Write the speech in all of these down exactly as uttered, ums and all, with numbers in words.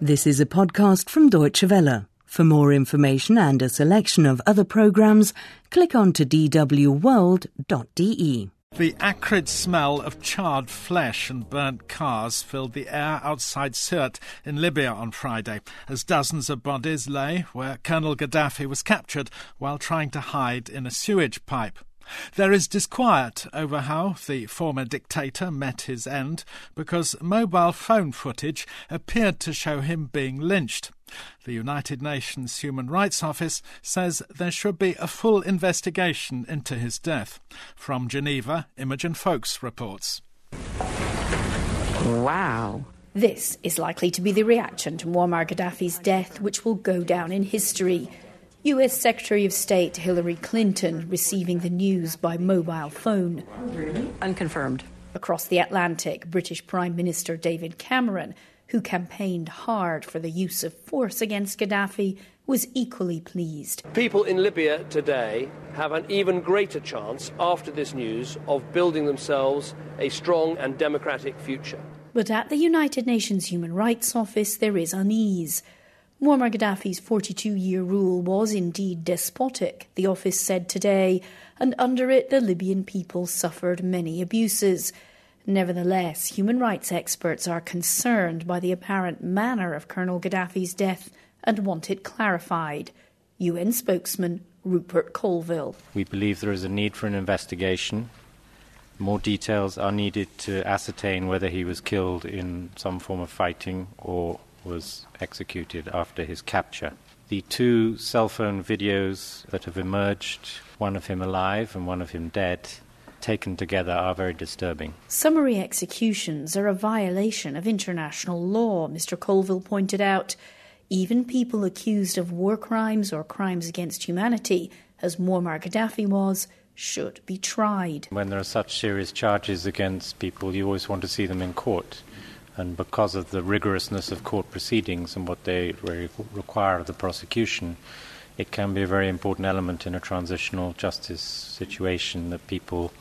This is a podcast from Deutsche Welle. For more information and a selection of other programmes, click on to d w world dot d e. The acrid smell of charred flesh and burnt cars filled the air outside Sirte in Libya on Friday, as dozens of bodies lay where Colonel Gaddafi was captured while trying to hide in a sewage pipe. There is disquiet over how the former dictator met his end because mobile phone footage appeared to show him being lynched. The United Nations Human Rights Office says there should be a full investigation into his death. From Geneva, Imogen Folks reports. Wow. This is likely to be the reaction to Muammar Gaddafi's death, which will go down in history. U S Secretary of State Hillary Clinton receiving the news by mobile phone. Unconfirmed. Across the Atlantic, British Prime Minister David Cameron, who campaigned hard for the use of force against Gaddafi, was equally pleased. People in Libya today have an even greater chance after this news of building themselves a strong and democratic future. But at the United Nations Human Rights Office there is unease. Muammar Gaddafi's forty-two-year rule was indeed despotic, the office said today, and under it the Libyan people suffered many abuses. Nevertheless, human rights experts are concerned by the apparent manner of Colonel Gaddafi's death and want it clarified. U N spokesman Rupert Colville. We believe there is a need for an investigation. More details are needed to ascertain whether he was killed in some form of fighting or was executed after his capture. The two cell phone videos that have emerged, one of him alive and one of him dead, taken together are very disturbing. Summary executions are a violation of international law, Mister Colville pointed out. Even people accused of war crimes or crimes against humanity, as Muammar Gaddafi was, should be tried. When there are such serious charges against people, you always want to see them in court. And because of the rigorousness of court proceedings and what they re- require of the prosecution, it can be a very important element in a transitional justice situation that people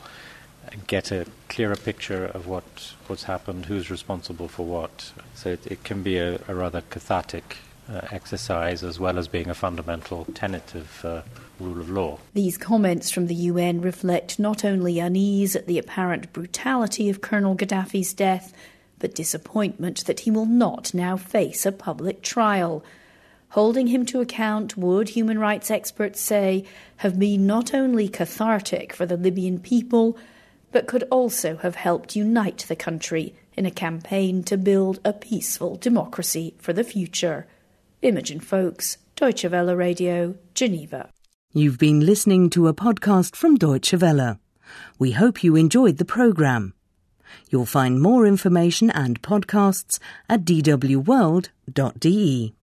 get a clearer picture of what, what's happened, who's responsible for what. So it, it can be a, a rather cathartic uh, exercise as well as being a fundamental tenet of uh, rule of law. These comments from the U N reflect not only unease at the apparent brutality of Colonel Gaddafi's death, but disappointment that he will not now face a public trial. Holding him to account would, human rights experts say, have been not only cathartic for the Libyan people, but could also have helped unite the country in a campaign to build a peaceful democracy for the future. Imogen Folks, Deutsche Welle Radio, Geneva. You've been listening to a podcast from Deutsche Welle. We hope you enjoyed the programme. You'll find more information and podcasts at d w world dot d e.